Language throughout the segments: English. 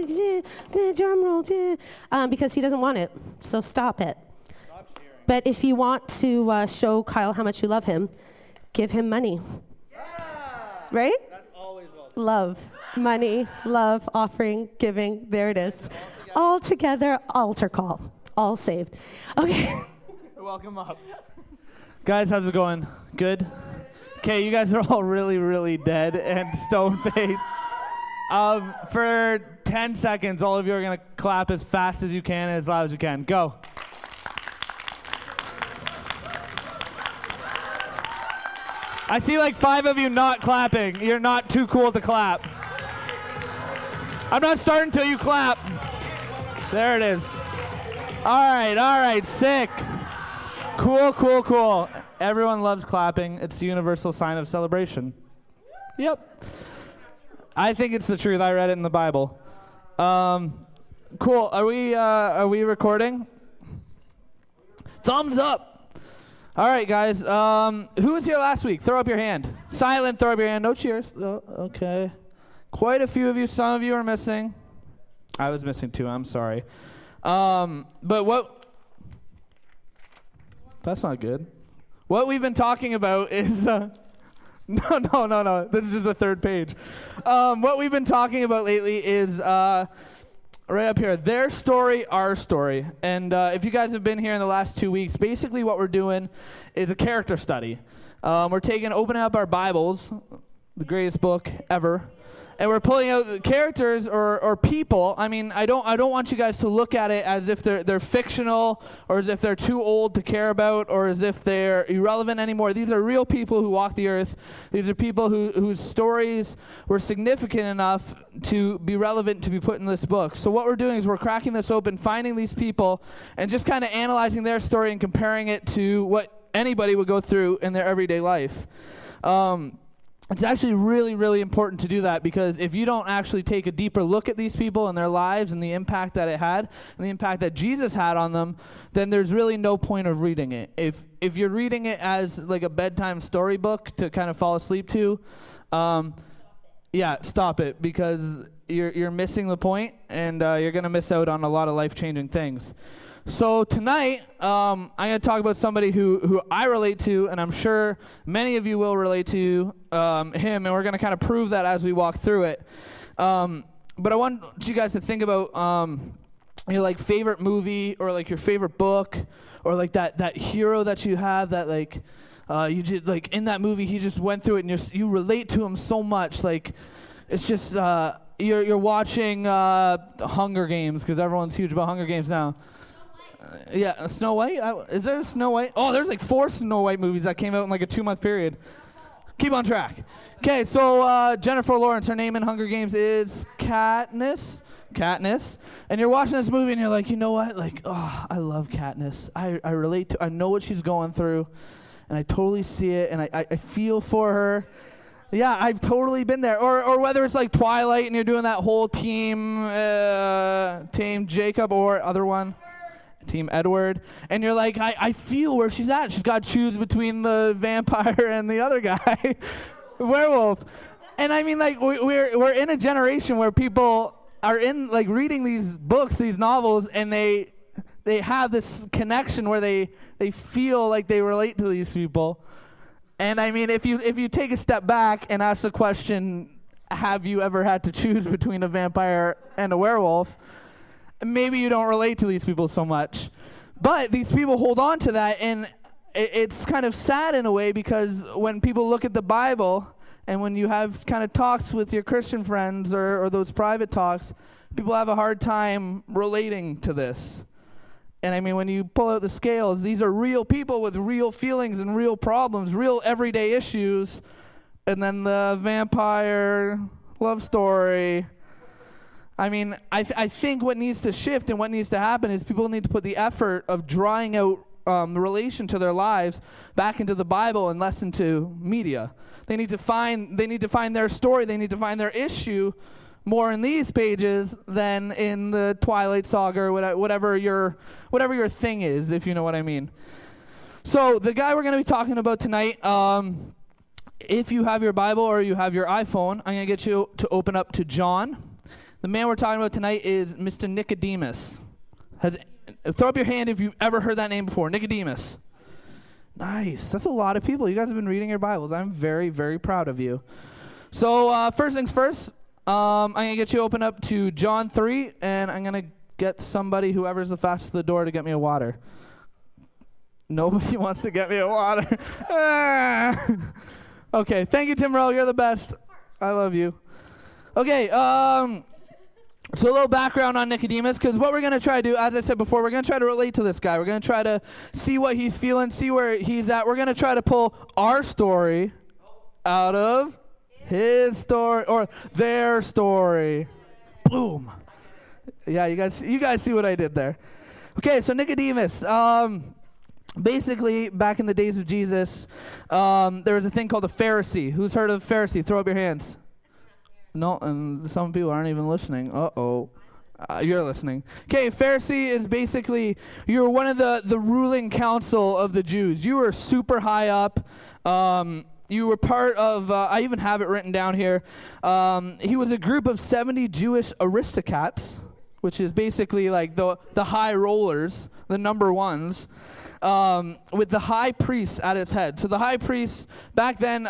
drum roll, because he doesn't want it. So stop it. But if you want to show Kyle how much you love him, give him money. Right? That's always welcome. Love, money, love, offering, giving. There it is. All together, altar call. All saved. Okay. Welcome up. Guys, how's it going? Good? Okay, you guys are all really, really dead and stone-faced. For 10 seconds, all of you are going to clap as fast as you can and as loud as you can. Go. I see like 5 of you not clapping. You're not too cool to clap. I'm not starting until you clap. There it is. All right, sick. Cool. Everyone loves clapping. It's the universal sign of celebration. Yep. I think it's the truth. I read it in the Bible. Cool. Are we recording? Thumbs up. All right, guys. Who was here last week? Throw up your hand. Silent, throw up your hand. No cheers. Oh, okay. Quite a few of you. Some of you are missing. I was missing too. I'm sorry. But what... That's not good. What we've been talking about is... No. This is just a third page. What we've been talking about lately is... right up here, their story, our story. And if you guys have been here in the last 2 weeks, basically what we're doing is a character study. We're opening up our Bibles, the greatest book ever, and we're pulling out the characters or people. I mean, I don't want you guys to look at it as if they're fictional, or as if they're too old to care about, or as if they're irrelevant anymore. These are real people who walk the earth. These are people whose stories were significant enough to be relevant to be put in this book. So what we're doing is we're cracking this open, finding these people, and just kind of analyzing their story and comparing it to what anybody would go through in their everyday life. It's actually really, really important to do that, because if you don't actually take a deeper look at these people and their lives and the impact that it had and the impact that Jesus had on them, then there's really no point of reading it. If you're reading it as like a bedtime storybook to kind of fall asleep to, stop it, because you're missing the point, and you're going to miss out on a lot of life-changing things. So tonight, I'm going to talk about somebody who I relate to, and I'm sure many of you will relate to him, and we're going to kind of prove that as we walk through it. But I want you guys to think about your like favorite movie, or like your favorite book, or like that hero that you have that like you just like in that movie he just went through it, and you relate to him so much. Like it's just you're watching Hunger Games, because everyone's huge about Hunger Games now. Yeah, Snow White? Is there a Snow White? Oh, there's like 4 Snow White movies that came out in like a 2-month period. Keep on track. Okay, so Jennifer Lawrence, her name in Hunger Games is Katniss. And you're watching this movie and you're like, you know what? Like, oh, I love Katniss. I relate to, I know what she's going through, and I totally see it, and I feel for her. Yeah, I've totally been there. Or whether it's like Twilight and you're doing that whole team Jacob, or other one. Team Edward, and you're like, I feel where she's at. She's got to choose between the vampire and the other guy, werewolf. And I mean, like, we're in a generation where people are in like reading these books, these novels, and they have this connection where they feel like they relate to these people. And I mean, if you take a step back and ask the question, have you ever had to choose between a vampire and a werewolf? Maybe you don't relate to these people so much. But these people hold on to that, and it's kind of sad in a way, because when people look at the Bible, and when you have kind of talks with your Christian friends or those private talks, people have a hard time relating to this. And I mean, when you pull out the scales, these are real people with real feelings and real problems, real everyday issues, and then the vampire love story. I mean, I think what needs to shift and what needs to happen is people need to put the effort of drawing out the relation to their lives back into the Bible and less into media. They need to find their story. They need to find their issue more in these pages than in the Twilight Saga or whatever your thing is, if you know what I mean. So the guy we're going to be talking about tonight, if you have your Bible or you have your iPhone, I'm going to get you to open up to John. The man we're talking about tonight is Mr. Nicodemus. Throw up your hand if you've ever heard that name before. Nicodemus. Nice. That's a lot of people. You guys have been reading your Bibles. I'm very, very proud of you. So first things first, I'm going to get you open up to John 3, and I'm going to get somebody, whoever's the fastest to the door, to get me a water. Nobody wants to get me a water. Okay, thank you, Tim Rowe. You're the best. I love you. Okay, so a little background on Nicodemus, because what we're going to try to do, as I said before, we're going to try to relate to this guy. We're going to try to see what he's feeling, see where he's at. We're going to try to pull our story out of his story, or their story. Boom. Yeah, you guys see what I did there. Okay, so Nicodemus, basically, back in the days of Jesus, there was a thing called a Pharisee. Who's heard of Pharisee? Throw up your hands. No, and some people aren't even listening. You're listening. Okay, Pharisee is basically, you're one of the ruling council of the Jews. You were super high up. You were part of, I even have it written down here. He was a group of 70 Jewish aristocrats, which is basically like the high rollers, the number ones, with the high priest at its head. So the high priest, back then,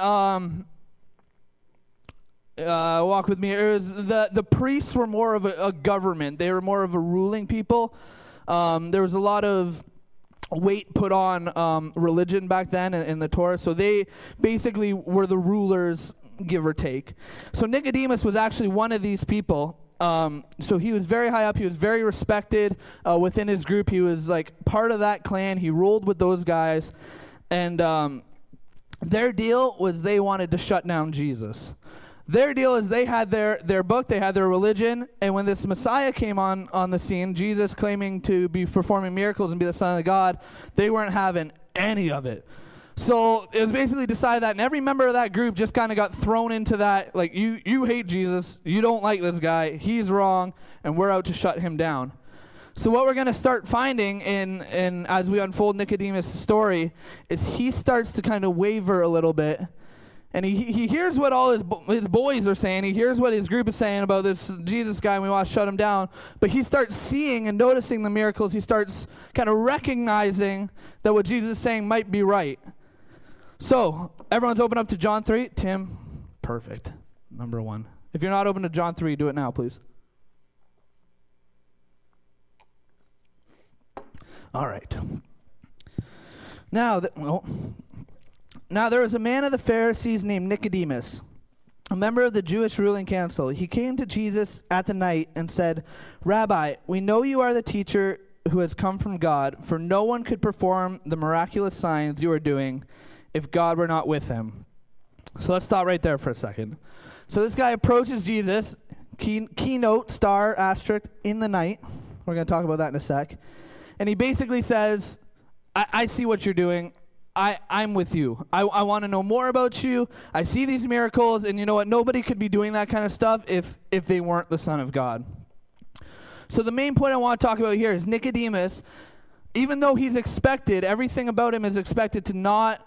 walk with me. It was the priests were more of a government. They were more of a ruling people. There was a lot of weight put on religion back then in the Torah. So they basically were the rulers, give or take. So Nicodemus was actually one of these people. So he was very high up. He was very respected within his group. He was like part of that clan. He rolled with those guys. And their deal was they wanted to shut down Jesus. Their deal is they had their book, they had their religion, and when this Messiah came on the scene, Jesus claiming to be performing miracles and be the Son of God, they weren't having any of it. So it was basically decided that, and every member of that group just kind of got thrown into that, like, you hate Jesus, you don't like this guy, he's wrong, and we're out to shut him down. So what we're going to start finding in as we unfold Nicodemus' story is he starts to kind of waver a little bit. And he hears what all his boys are saying. He hears what his group is saying about this Jesus guy, and we want to shut him down. But he starts seeing and noticing the miracles. He starts kind of recognizing that what Jesus is saying might be right. So, everyone's open up to John 3. Tim, perfect. Number 1. If you're not open to John 3, do it now, please. All right. Now, Now there was a man of the Pharisees named Nicodemus, a member of the Jewish ruling council. He came to Jesus at the night and said, "Rabbi, we know you are the teacher who has come from God, for no one could perform the miraculous signs you are doing if God were not with him." So let's stop right there for a second. So this guy approaches Jesus, keynote, star, asterisk, in the night. We're going to talk about that in a sec. And he basically says, I see what you're doing. I'm with you. I want to know more about you. I see these miracles, and you know what? Nobody could be doing that kind of stuff if they weren't the Son of God. So the main point I want to talk about here is Nicodemus, even though he's expected, everything about him is expected to not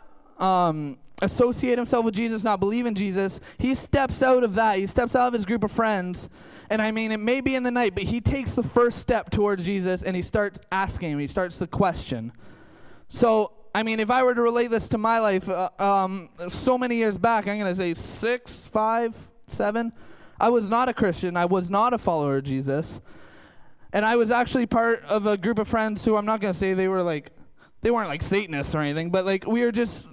associate himself with Jesus, not believe in Jesus, he steps out of that. He steps out of his group of friends, and I mean, it may be in the night, but he takes the first step towards Jesus, and he starts asking him. He starts to question. So, I mean, if I were to relate this to my life, so many years back, I'm going to say 6, 5, 7, I was not a Christian. I was not a follower of Jesus. And I was actually part of a group of friends who I'm not going to say they weren't like Satanists or anything, but like we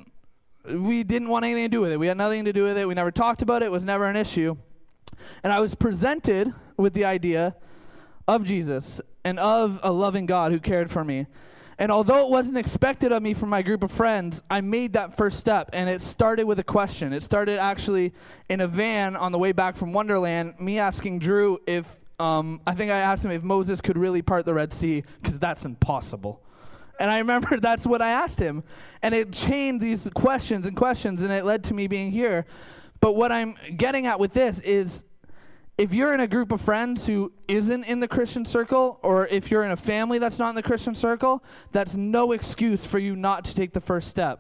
didn't want anything to do with it. We had nothing to do with it. We never talked about it. It was never an issue. And I was presented with the idea of Jesus and of a loving God who cared for me. And although it wasn't expected of me from my group of friends, I made that first step, and it started with a question. It started actually in a van on the way back from Wonderland, me asking Drew if, I think I asked him if Moses could really part the Red Sea, because that's impossible. And I remember that's what I asked him. And it chained these questions, and it led to me being here. But what I'm getting at with this is, if you're in a group of friends who isn't in the Christian circle, or if you're in a family that's not in the Christian circle, that's no excuse for you not to take the first step.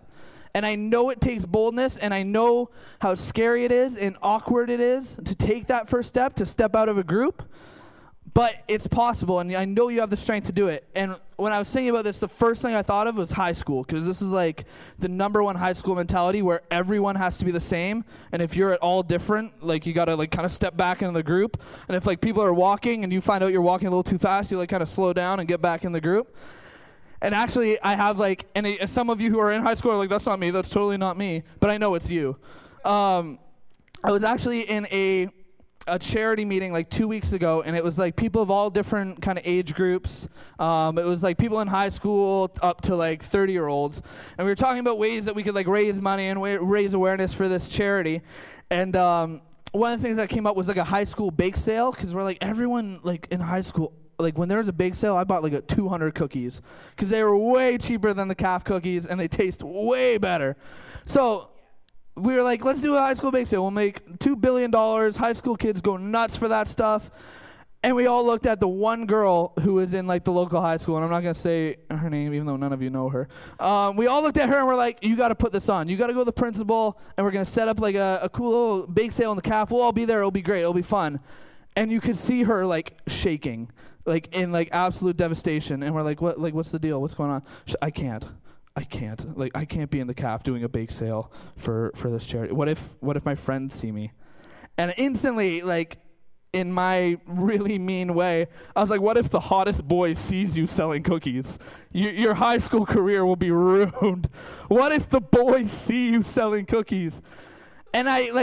And I know it takes boldness, and I know how scary it is and awkward it is to take that first step, to step out of a group. But it's possible, and I know you have the strength to do it. And when I was thinking about this, the first thing I thought of was high school, because this is like the number one high school mentality where everyone has to be the same. And if you're at all different, like you got to like kind of step back into the group. And if like people are walking and you find out you're walking a little too fast, you like kind of slow down and get back in the group. And actually, I have like, some of you who are in high school are like, that's not me, that's totally not me. But I know it's you. I was actually in a charity meeting like 2 weeks ago, and it was like people of all different kind of age groups. It was like people in high school up to like 30-year-olds, and we were talking about ways that we could like raise money and raise awareness for this charity. And one of the things that came up was like a high school bake sale, because we're like, everyone like in high school, like when there was a bake sale, I bought like 200 cookies because they were way cheaper than the calf cookies and they taste way better. So we were like, let's do a high school bake sale. We'll make $2 billion. High school kids go nuts for that stuff. And we all looked at the one girl who was in like the local high school, and I'm not going to say her name even though none of you know her. We all looked at her and we're like, you got to put this on. You got to go to the principal, and we're going to set up like a cool little bake sale in the calf. We'll all be there. It'll be great. It'll be fun. And you could see her like shaking, like in like absolute devastation. And we're like, what? Like, what's the deal? What's going on? I can't. Like, I can't be in the calf doing a bake sale for this charity. What if my friends see me? And instantly, like, in my really mean way, I was like, what if the hottest boy sees you selling cookies? Your high school career will be ruined. What if the boys see you selling cookies? And I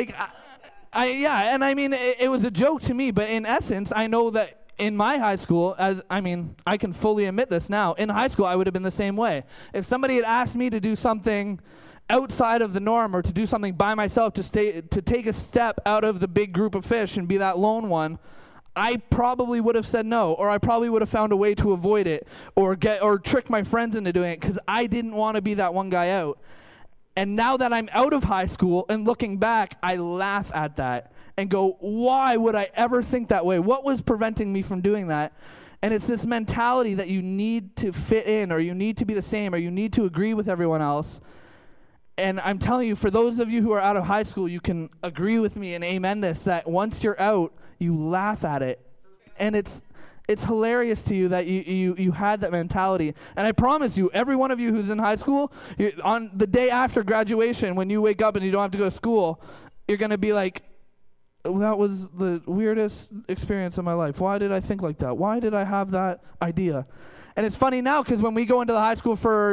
mean, it was a joke to me, but in essence, I know that in my high school, I can fully admit this now. In high school, I would have been the same way. If somebody had asked me to do something outside of the norm, or to do something by myself, to take a step out of the big group of fish and be that lone one, I probably would have said no, or I probably would have found a way to avoid it, or trick my friends into doing it, because I didn't want to be that one guy out. And now that I'm out of high school and looking back, I laugh at that and go, why would I ever think that way? What was preventing me from doing that? And it's this mentality that you need to fit in, or you need to be the same, or you need to agree with everyone else. And I'm telling you, for those of you who are out of high school, you can agree with me and amen this, that once you're out, you laugh at it. And it's hilarious to you that you had that mentality. And I promise you, every one of you who's in high school, on the day after graduation, when you wake up and you don't have to go to school, you're going to be like, that was the weirdest experience of my life. Why did I think like that? Why did I have that idea? And it's funny now, because when we go into the high school for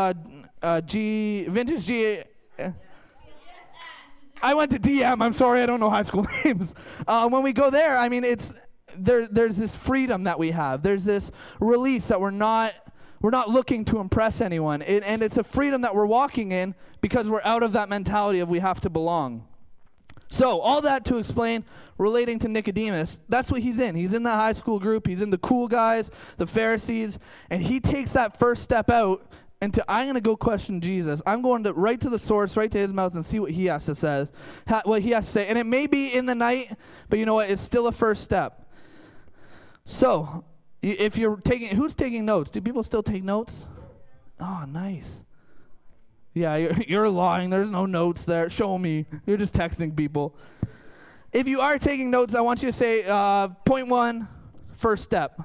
Vintage G... I went to DM. I'm sorry, I don't know high school names. When we go there, I mean, there's this freedom that we have. There's this release that we're not looking to impress anyone. And it's a freedom that we're walking in because we're out of that mentality of we have to belong. So all that to explain, relating to Nicodemus, that's what he's in. He's in the high school group. He's in the cool guys, the Pharisees. And he takes that first step out into, I'm going to go question Jesus. I'm going to right to the source, right to his mouth, and see what he has to say. What he has to say. And it may be in the night, but you know what? It's still a first step. So, if you're taking, who's taking notes? Do people still take notes? Oh, nice. Yeah, you're lying. There's no notes there. Show me. You're just texting people. If you are taking notes, I want you to say, point one, first step.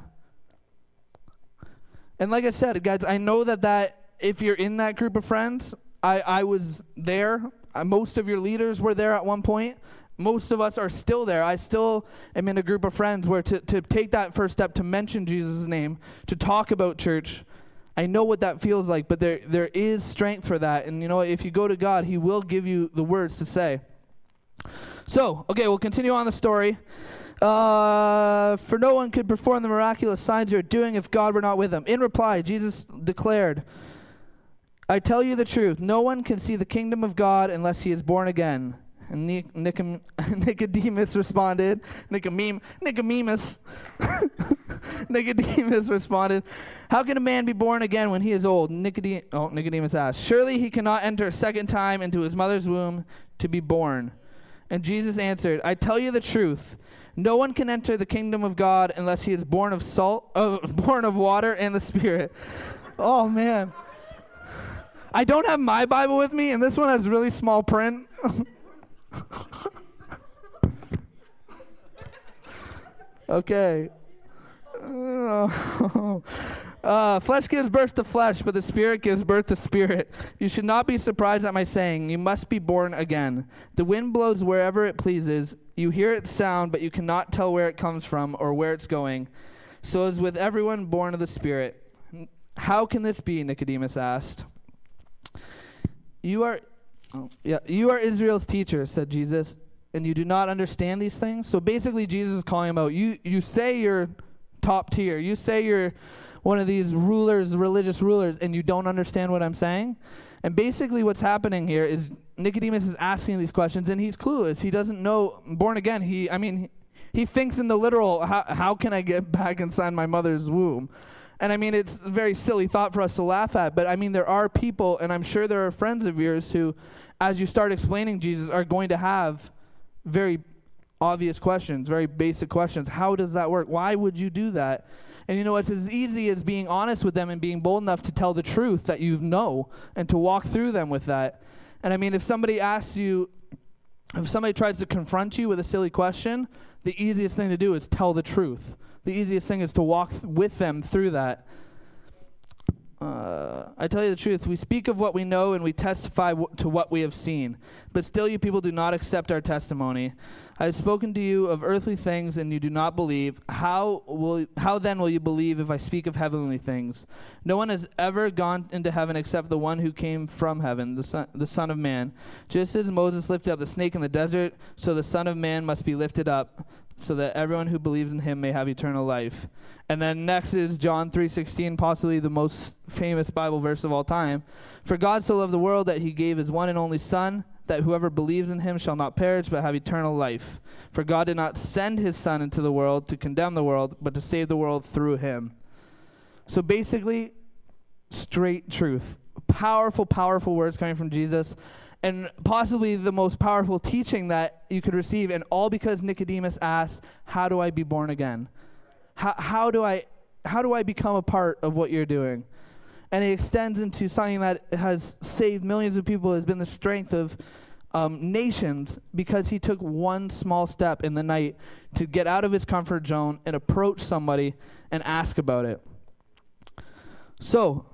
And like I said, guys, I know that if you're in that group of friends, I was there. Most of your leaders were there at one point. Most of us are still there. I still am in a group of friends where to take that first step, to mention Jesus' name, to talk about church, I know what that feels like, but there is strength for that. And you know, if you go to God, he will give you the words to say. So, okay, we'll continue on the story. For no one could perform the miraculous signs you're doing if God were not with them. In reply, Jesus declared, I tell you the truth, no one can see the kingdom of God unless he is born again. And Nicodemus responded, Nicodemus responded, how can a man be born again when he is old? Nicodemus asked, surely he cannot enter a second time into his mother's womb to be born. And Jesus answered, I tell you the truth, no one can enter the kingdom of God unless he is born of water and the Spirit. Oh, man. I don't have my Bible with me, and this one has really small print. Okay. Flesh gives birth to flesh, but the Spirit gives birth to spirit. You should not be surprised at my saying, you must be born again. The wind blows wherever it pleases. You hear its sound, but you cannot tell where it comes from or where it's going. So is with everyone born of the Spirit. How can this be? Nicodemus asked. You are Israel's teacher, said Jesus, and you do not understand these things? So basically Jesus is calling him out. You say you're top tier. You say you're one of these rulers, religious rulers, and you don't understand what I'm saying? And basically what's happening here is Nicodemus is asking these questions, and he's clueless. He doesn't know. Born again, he thinks in the literal, how can I get back inside my mother's womb? And I mean, it's a very silly thought for us to laugh at, but I mean, there are people, and I'm sure there are friends of yours who, as you start explaining Jesus, are going to have very obvious questions, very basic questions. How does that work? Why would you do that? And you know, it's as easy as being honest with them and being bold enough to tell the truth that you know and to walk through them with that. And I mean, if somebody tries to confront you with a silly question, the easiest thing to do is tell the truth. The easiest thing is to walk with them through that. I tell you the truth, we speak of what we know and we testify to what we have seen. But still you people do not accept our testimony. I have spoken to you of earthly things and you do not believe. How then will you believe if I speak of heavenly things? No one has ever gone into heaven except the one who came from heaven, the Son of Man. Just as Moses lifted up the snake in the desert, so the Son of Man must be lifted up, so that everyone who believes in him may have eternal life. And then next is John 3:16, possibly the most famous Bible verse of all time. For God so loved the world that he gave his one and only Son, that whoever believes in him shall not perish but have eternal life. For God did not send his Son into the world to condemn the world, but to save the world through him. So basically, straight truth. Powerful, powerful words coming from Jesus. And possibly the most powerful teaching that you could receive, and all because Nicodemus asked, how do I be born again? How do I become a part of what you're doing? And it extends into something that has saved millions of people, has been the strength of nations, because he took one small step in the night to get out of his comfort zone and approach somebody and ask about it. So,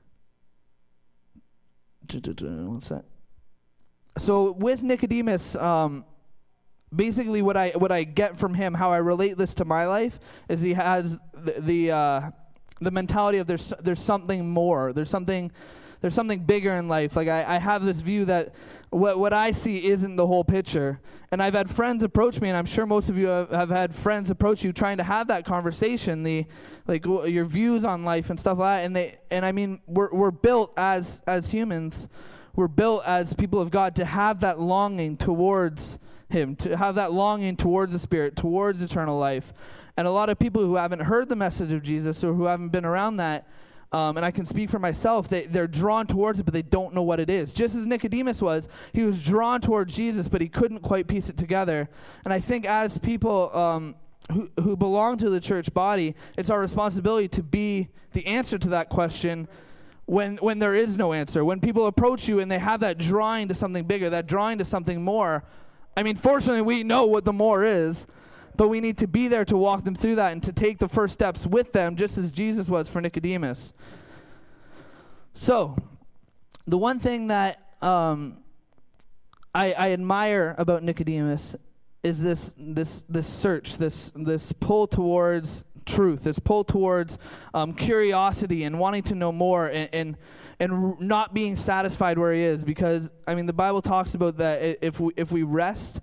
what's that? So with Nicodemus, basically what I get from him, how I relate this to my life, is he has the mentality of there's something more, there's something bigger in life. Like I have this view that what I see isn't the whole picture. And I've had friends approach me, and I'm sure most of you have had friends approach you trying to have that conversation, your views on life and stuff like that. And I mean, we're built as humans. We're built as people of God to have that longing towards him, to have that longing towards the Spirit, towards eternal life. And a lot of people who haven't heard the message of Jesus or who haven't been around that, and I can speak for myself, they're drawn towards it, but they don't know what it is. Just as Nicodemus was, he was drawn towards Jesus, but he couldn't quite piece it together. And I think as people who belong to the church body, it's our responsibility to be the answer to that question when there is no answer. When people approach you and they have that drawing to something bigger, that drawing to something more, I mean, fortunately, we know what the more is, but we need to be there to walk them through that and to take the first steps with them, just as Jesus was for Nicodemus. So, the one thing that I admire about Nicodemus is this search, this pull towards truth, this pull towards curiosity and wanting to know more, and not being satisfied where he is, because I mean the Bible talks about that if we rest,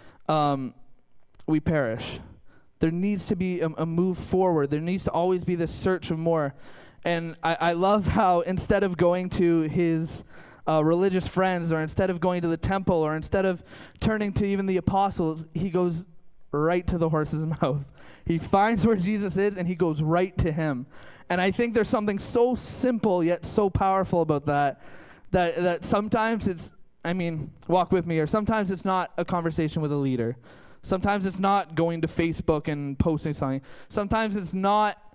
we perish. There needs to be a move forward. There needs to always be this search of more. And I love how instead of going to his religious friends, or instead of going to the temple, or instead of turning to even the apostles, he goes right to the horse's mouth. He finds where Jesus is and he goes right to him. And I think there's something so simple yet so powerful about that sometimes it's, I mean, walk with me, or sometimes it's not a conversation with a leader. Sometimes it's not going to Facebook and posting something. Sometimes it's not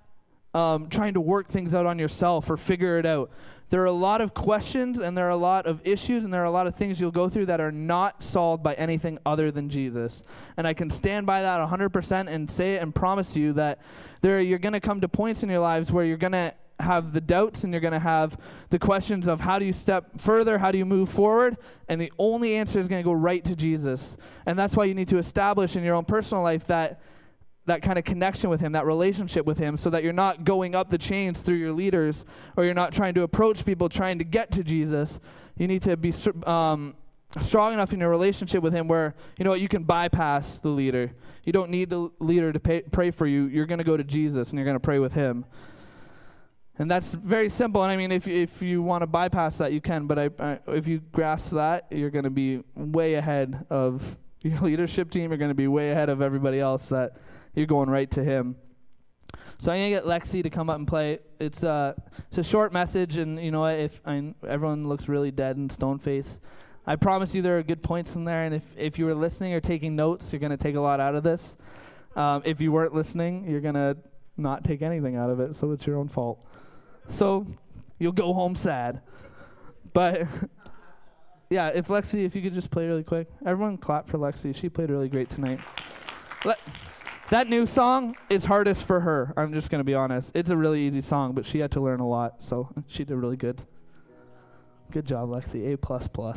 trying to work things out on yourself or figure it out. There are a lot of questions and there are a lot of issues and there are a lot of things you'll go through that are not solved by anything other than Jesus. And I can stand by that 100% and say it and promise you that you're going to come to points in your lives where you're going to have the doubts and you're going to have the questions of how do you step further, how do you move forward, and the only answer is going to go right to Jesus. And that's why you need to establish in your own personal life that kind of connection with him, that relationship with him, so that you're not going up the chains through your leaders, or you're not trying to approach people trying to get to Jesus. You need to be strong enough in your relationship with him where, you know what, you can bypass the leader. You don't need the leader to pray for you. You're going to go to Jesus and you're going to pray with him. And that's very simple. And I mean, if you want to bypass that, you can. But if you grasp that, you're going to be way ahead of your leadership team. You're going to be way ahead of everybody else that you're going right to him. So I'm going to get Lexi to come up and play. It's a short message. And you know what? Everyone looks really dead and stone-faced. I promise you there are good points in there. And if you were listening or taking notes, you're going to take a lot out of this. If you weren't listening, you're going to not take anything out of it. So it's your own fault. So you'll go home sad. But yeah, if you could just play really quick. Everyone clap for Lexi. She played really great tonight. That new song is hardest for her. I'm just going to be honest. It's a really easy song, but she had to learn a lot. So she did really good. Good job, Lexi. A++.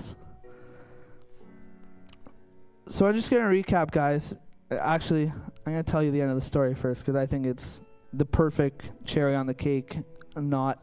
So I'm just going to recap, guys. Actually, I'm going to tell you the end of the story first because I think it's the perfect cherry on the cake. At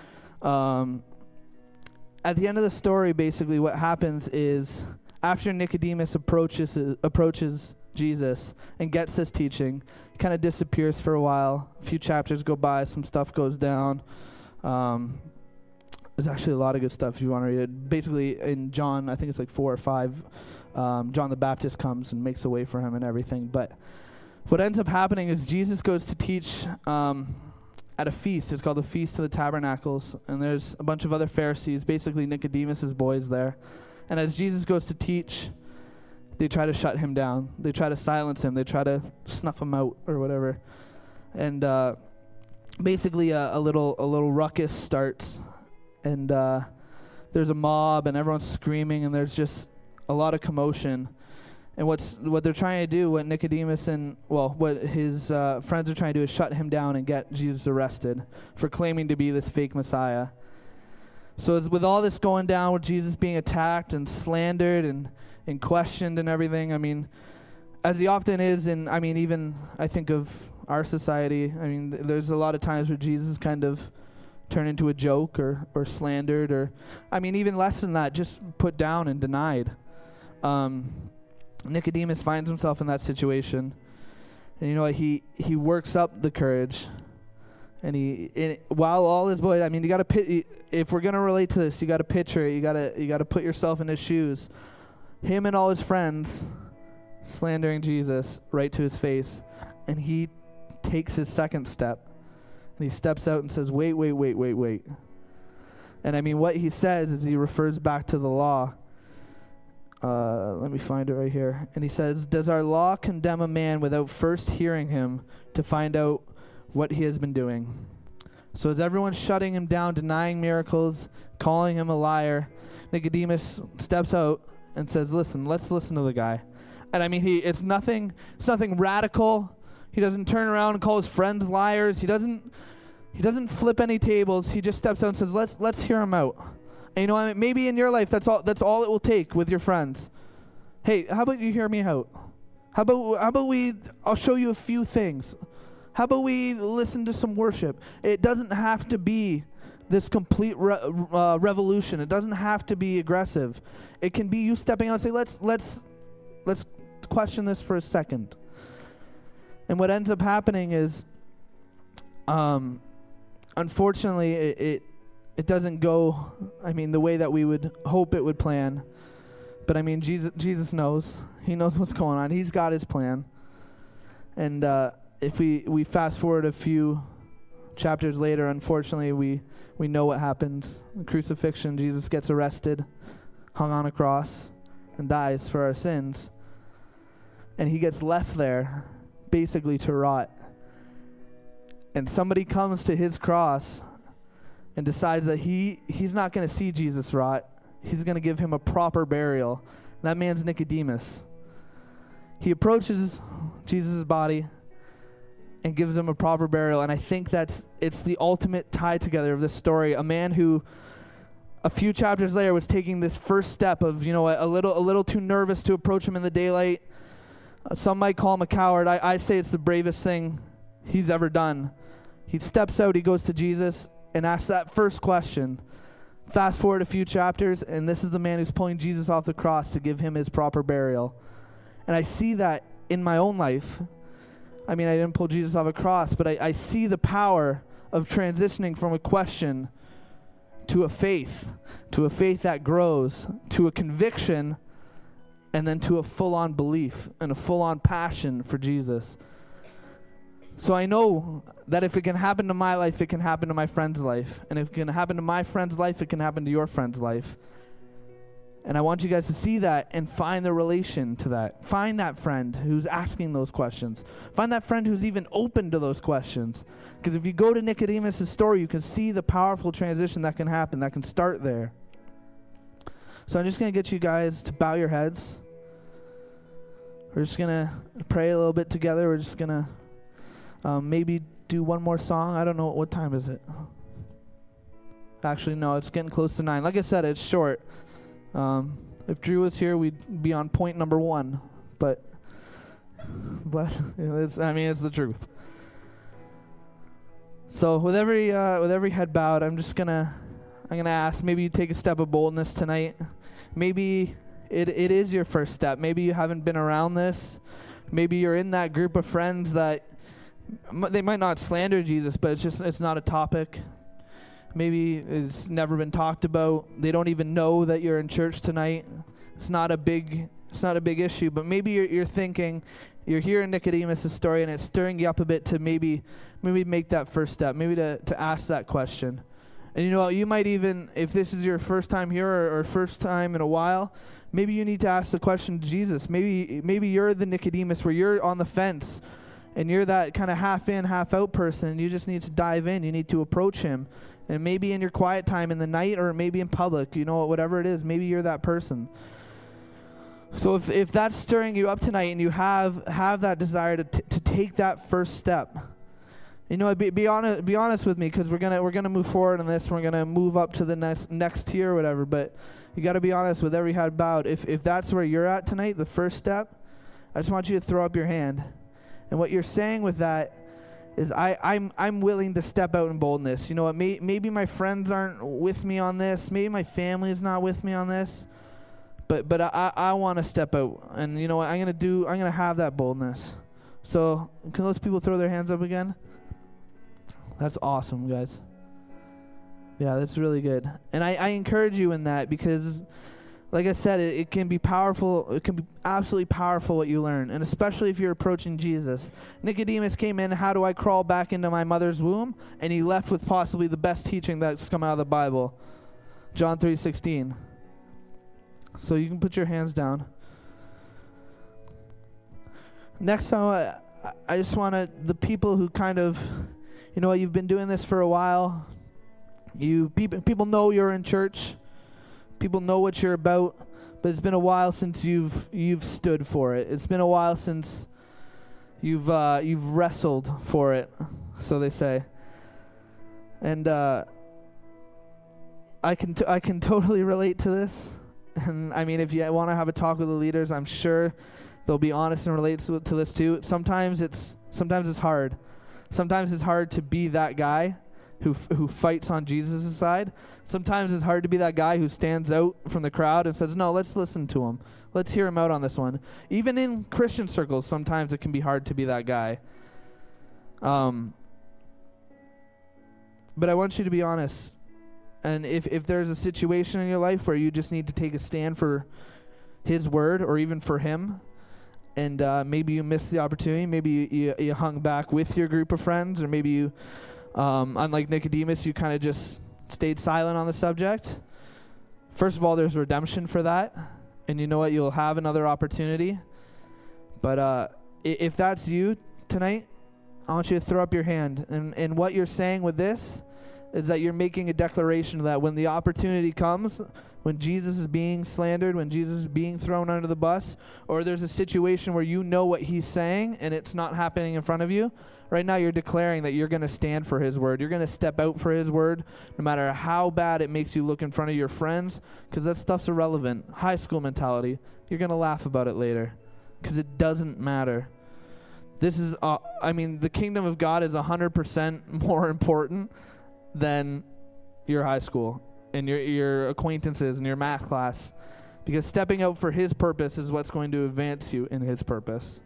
the end of the story, basically what happens is after Nicodemus approaches Jesus and gets this teaching, he kind of disappears for a while. A few chapters go by, some stuff goes down. There's actually a lot of good stuff if you want to read it. Basically, in John, I think it's like 4 or 5, John the Baptist comes and makes a way for him and everything. But what ends up happening is Jesus goes to teach at a feast. It's called the Feast of the Tabernacles, and there's a bunch of other Pharisees, basically Nicodemus's boys there. And as Jesus goes to teach, they try to shut him down. They try to silence him. They try to snuff him out or whatever. And basically a little ruckus starts, and there's a mob, and everyone's screaming, and there's just a lot of commotion. And what they're trying to do, what Nicodemus what his friends are trying to do is shut him down and get Jesus arrested for claiming to be this fake Messiah. So as with all this going down, with Jesus being attacked and slandered and questioned and everything, I mean, as he often is, and I mean, even I think of our society, I mean, there's a lot of times where Jesus kind of turned into a joke or slandered, or, I mean, even less than that, just put down and denied. Nicodemus finds himself in that situation, and you know what? He works up the courage, and while all his boys, I mean, you got to if we're gonna relate to this, you got to picture it. You got to put yourself in his shoes. Him and all his friends slandering Jesus right to his face, and he takes his second step, and he steps out and says, "Wait." And I mean, what he says is he refers back to the law. Let me find it right here. And he says, "Does our law condemn a man without first hearing him to find out what he has been doing?" So as everyone's shutting him down, denying miracles, calling him a liar, Nicodemus steps out and says, "Listen, let's listen to the guy." And I mean, it's nothing radical. He doesn't turn around and call his friends liars. He doesn't flip any tables. He just steps out and says, let's hear him out. And you know, I mean, maybe in your life, that's all it will take with your friends. Hey, how about you hear me out? How about I'll show you a few things. How about we listen to some worship? It doesn't have to be this complete revolution. It doesn't have to be aggressive. It can be you stepping out and say, let's question this for a second. And what ends up happening is, unfortunately, it doesn't go, I mean, the way that we would hope it would plan. But I mean, Jesus knows. He knows what's going on. He's got his plan. And if we fast forward a few chapters later, unfortunately, we know what happens. The crucifixion, Jesus gets arrested, hung on a cross, and dies for our sins. And he gets left there, basically to rot. and somebody comes to his cross and decides that he's not going to see Jesus rot. He's going to give him a proper burial. That man's Nicodemus. He approaches Jesus' body and gives him a proper burial. And I think it's the ultimate tie together of this story. A man who a few chapters later was taking this first step of, a little too nervous to approach him in the daylight. Some might call him a coward. I say it's the bravest thing he's ever done. He steps out, he goes to Jesus and asks that first question. Fast forward a few chapters, and this is the man who's pulling Jesus off the cross to give him his proper burial. And I see that in my own life. I mean, I didn't pull Jesus off a cross, but I see the power of transitioning from a question to a faith that grows, to a conviction, and then to a full-on belief and a full-on passion for Jesus. So I know that if it can happen to my life, it can happen to my friend's life. And if it can happen to my friend's life, it can happen to your friend's life. And I want you guys to see that and find the relation to that. Find that friend who's asking those questions. Find that friend who's even open to those questions. Because if you go to Nicodemus' story, you can see the powerful transition that can happen, that can start there. So I'm just going to get you guys to bow your heads. We're just going to pray a little bit together. We're just going to maybe do one more song. I don't know. What time is it? Actually, no, it's getting close to 9. Like I said, it's short. If Drew was here, we'd be on point number 1. But, it's the truth. So with every head bowed, I'm gonna ask, maybe you take a step of boldness tonight. Maybe it is your first step. Maybe you haven't been around this. Maybe you're in that group of friends that they might not slander Jesus, but it's not a topic. Maybe it's never been talked about. They don't even know that you're in church tonight. It's not a big issue, but maybe you're thinking, you're hearing Nicodemus' story and it's stirring you up a bit to maybe make that first step, maybe to ask that question. And you might even, if this is your first time here or first time in a while, maybe you need to ask the question to Jesus. Maybe you're the Nicodemus where you're on the fence and you're that kind of half in, half out person, and you just need to dive in. You need to approach him. And maybe in your quiet time in the night or maybe in public, whatever it is, maybe you're that person. So if that's stirring you up tonight and you have that desire to take that first step, be honest with me, because we're gonna move forward in this. We're gonna move up to the next tier or whatever. But you got to be honest with every head bowed. If that's where you're at tonight, the first step, I just want you to throw up your hand. And what you're saying with that is I'm willing to step out in boldness. You know what? Maybe my friends aren't with me on this. Maybe my family is not with me on this. But I want to step out, and you know what? I'm gonna have that boldness. So can those people throw their hands up again? That's awesome, guys. Yeah, that's really good. And I encourage you in that because, like I said, it can be powerful. It can be absolutely powerful what you learn, and especially if you're approaching Jesus. Nicodemus came in, how do I crawl back into my mother's womb? And he left with possibly the best teaching that's come out of the Bible, John 3:16. So you can put your hands down. Next time, I just want the people who kind of, you've been doing this for a while. People know you're in church. People know what you're about, but it's been a while since you've stood for it. It's been a while since you've wrestled for it, so they say. And I can totally relate to this. And I mean, if you want to have a talk with the leaders, I'm sure they'll be honest and relate to this too. Sometimes it's hard. Sometimes it's hard to be that guy who fights on Jesus' side. Sometimes it's hard to be that guy who stands out from the crowd and says, no, let's listen to him. Let's hear him out on this one. Even in Christian circles, sometimes it can be hard to be that guy. But I want you to be honest. And if there's a situation in your life where you just need to take a stand for his word or even for him, and maybe you missed the opportunity, maybe you hung back with your group of friends, or maybe you, unlike Nicodemus, you kind of just stayed silent on the subject. First of all, there's redemption for that, and you know what? You'll have another opportunity. But if that's you tonight, I want you to throw up your hand. And what you're saying with this is that you're making a declaration that when the opportunity comes, when Jesus is being slandered, when Jesus is being thrown under the bus, or there's a situation where you know what he's saying and it's not happening in front of you, right now you're declaring that you're going to stand for his word. You're going to step out for his word, no matter how bad it makes you look in front of your friends, because that stuff's irrelevant. High school mentality. You're going to laugh about it later, because it doesn't matter. This is, the kingdom of God is 100% more important than your high school and your acquaintances and your math class, because stepping out for his purpose is what's going to advance you in his purpose.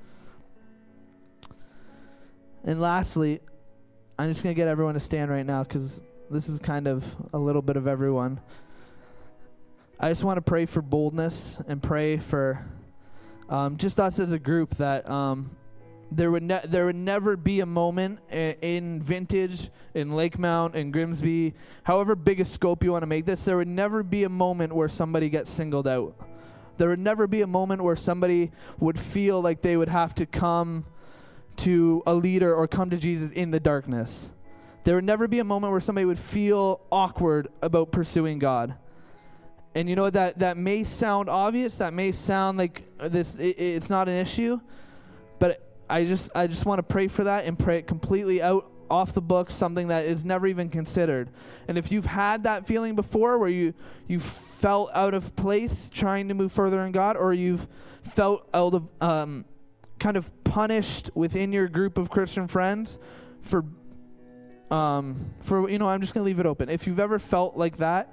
And lastly, I'm just going to get everyone to stand right now, because this is kind of a little bit of everyone. I just want to pray for boldness and pray for just us as a group that there would never be a moment in Vintage, in Lakemount, in Grimsby, however big a scope you want to make this, there would never be a moment where somebody gets singled out. There would never be a moment where somebody would feel like they would have to come to a leader or come to Jesus in the darkness. There would never be a moment where somebody would feel awkward about pursuing God. And you know, that may sound obvious, that may sound like it's not an issue, but I just want to pray for that and pray it completely out off the books, something that is never even considered. And if you've had that feeling before where you felt out of place trying to move further in God, or you've felt out of kind of punished within your group of Christian friends for I'm just going to leave it open. If you've ever felt like that,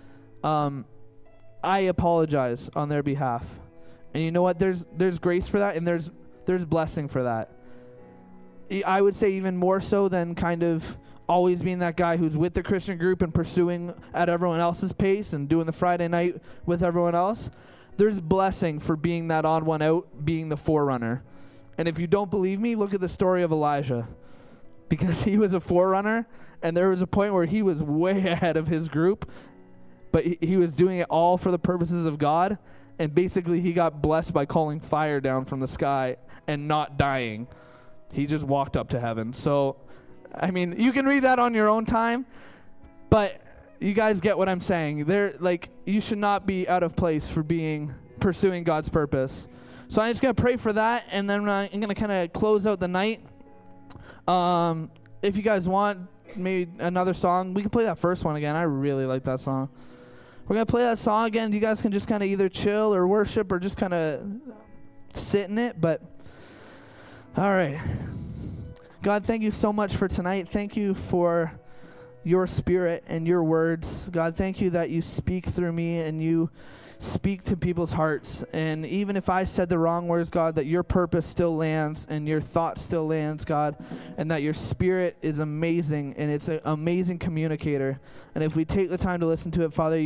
I apologize on their behalf. And you know what? There's grace for that, and there's blessing for that. I would say even more so than kind of always being that guy who's with the Christian group and pursuing at everyone else's pace and doing the Friday night with everyone else. There's blessing for being that odd one out, being the forerunner. And if you don't believe me, look at the story of Elijah, because he was a forerunner, and there was a point where he was way ahead of his group, but he was doing it all for the purposes of God, and basically he got blessed by calling fire down from the sky and not dying. He just walked up to heaven. So, you can read that on your own time, but you guys get what I'm saying. You should not be out of place for pursuing God's purpose. So I'm just going to pray for that, and then I'm going to kind of close out the night. If you guys want maybe another song, we can play that first one again. I really like that song. We're going to play that song again. You guys can just kind of either chill or worship or just kind of sit in it. But, all right. God, thank you so much for tonight. Thank you for your spirit and your words. God, thank you that you speak through me and you speak to people's hearts. And even if I said the wrong words, God, that your purpose still lands and your thought still lands, God, and that your spirit is amazing and it's an amazing communicator. And if we take the time to listen to it, Father,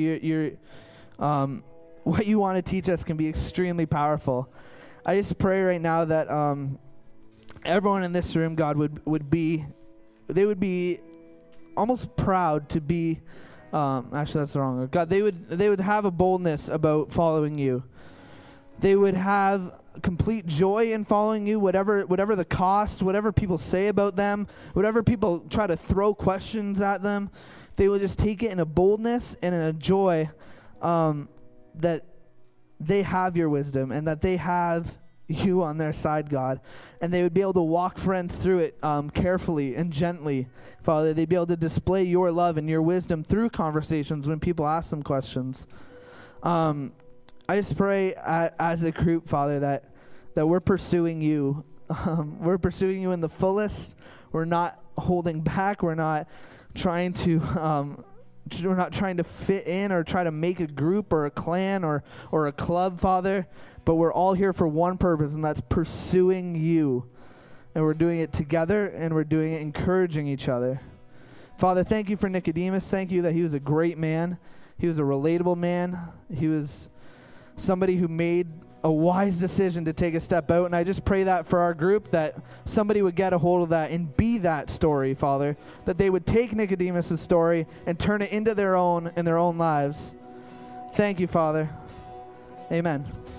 what you want to teach us can be extremely powerful. I just pray right now that everyone in this room, God, would be almost proud to be. Actually, that's wrong. God, they would have a boldness about following you. They would have complete joy in following you, whatever the cost, whatever people say about them, whatever people try to throw questions at them. They will just take it in a boldness and in a joy that they have your wisdom and that they have you on their side, God, and they would be able to walk friends through it carefully and gently, Father. They'd be able to display your love and your wisdom through conversations when people ask them questions. I just pray as a group, Father, that we're pursuing you. We're pursuing you in the fullest. We're not holding back. We're not trying to fit in or try to make a group or a clan or a club, Father. But we're all here for one purpose, and that's pursuing you. And we're doing it together, and we're doing it encouraging each other. Father, thank you for Nicodemus. Thank you that he was a great man. He was a relatable man. He was somebody who made a wise decision to take a step out. And I just pray that for our group, that somebody would get a hold of that and be that story, Father. That they would take Nicodemus' story and turn it into their own in their own lives. Thank you, Father. Amen.